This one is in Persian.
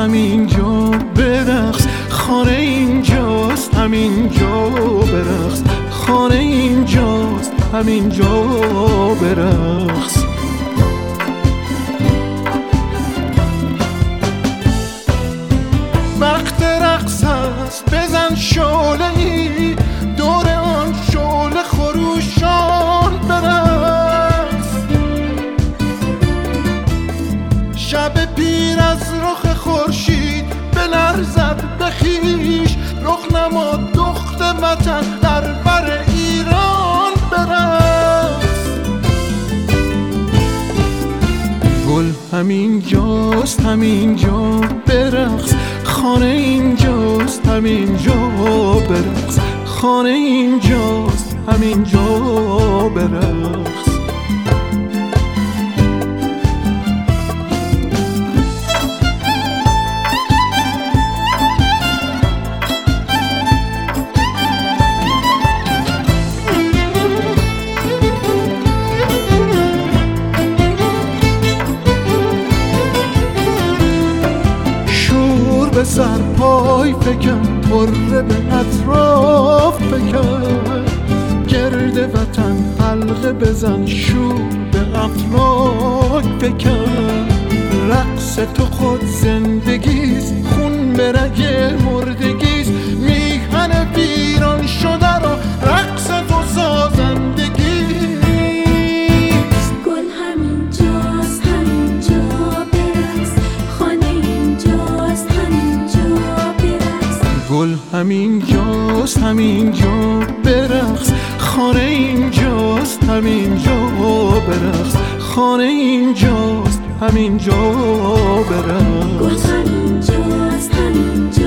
همینجا برقص، خانه اینجاست همینجا برقص، خانه اینجاست همینجا برقص. وقت رقص هست بزن شعله‌ای، دور آن شعله خروشان برقص. شب پیر از رخ خورشید بلرزد به خویش، رخ نما دخت وطن در بر ایران برقص. گل همینجاست همینجا برقص، خانه اینجاست همینجا برقص، خانه اینجاست همینجا برقص. به سر پای فکن، طره به اطراف فکن، گرد وطن حلقه بزن، شور به افلاک فکن. رقص تو خود زندگیست، خون به رگ مردگیست، میهن ویران شده رو رقص تو سازندگیست. گل همینجاست همینجا برقص، خانه اینجاست همینجا برقص. گل همینجاست همینجا برقص، خانه اینجاست همینجا برقص، خانه اینجاست همینجا برقص. گل همینجاست همینجا